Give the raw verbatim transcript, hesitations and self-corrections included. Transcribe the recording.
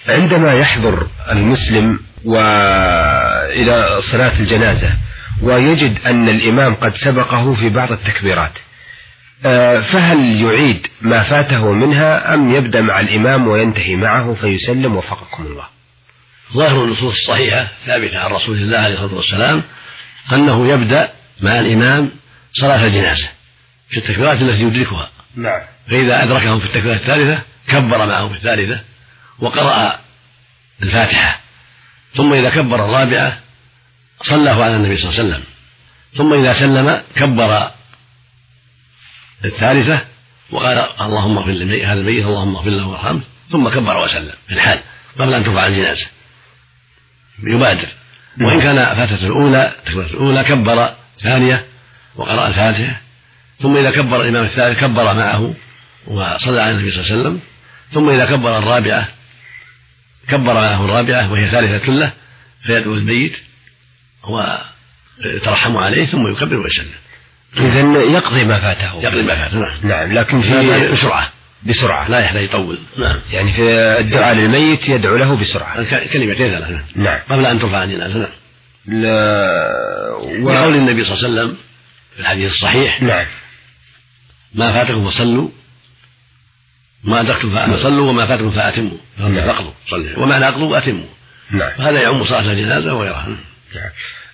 عندما يحضر المسلم وإلى صلاة الجنازة ويجد أن الإمام قد سبقه في بعض التكبيرات، فهل يعيد ما فاته منها أم يبدأ مع الإمام وينتهي معه فيسلم وفقكم الله؟ ظاهر النصوص الصحيحة ثابتة عن رسول الله عليه الصلاة والسلام أنه يبدأ مع الإمام صلاة الجنازة في التكبيرات التي يدركها. نعم. فإذا أدركهم في التكبيرة الثالثة كبر معهم في الثالثة وقرأ الفاتحة، ثم إذا كبر الرابعة صلاه على النبي صلى الله عليه وسلم، ثم إذا سلم كبر الثالثة وقال اللهم اغفر لهذا الميت اللهم اغفر له وارحمه، ثم كبر وسلم في الحال قبل أن ترفع الجنازة يبادر. وإن كان فاتته الأولى التكبيرة الأولى كبر ثانية وقرأ الفاتحة، ثم إذا كبر الإمام الثالث كبر معه وصلى على النبي صلى الله عليه وسلم، ثم إذا كبر الرابعة كبر معه الرابعة وهي ثالثة له فيدعو الميت ويترحم عليه ثم يكبر ويسلم. إذن يقضي ما فاته. يقضي ما فاته. نعم. نعم. لكن في بسرعة بسرعة لا يحتاج يطول. نعم. يعني في الدعاء للميت يدعو له بسرعة كلمتين ثلاثة. نعم. قبل أن ترفع الجنازة. نعم. لا وقول النبي صلى الله عليه وسلم في الحديث الصحيح نعم ما فاتكم فصلوا ما أدركتم فصلوا وما فاتكم فأتموا. نعم. فاقضوا صلوا ومعنى أقضوا وأتموا. نعم. هذا يعم صلاة الجنازة وغيرها. نعم.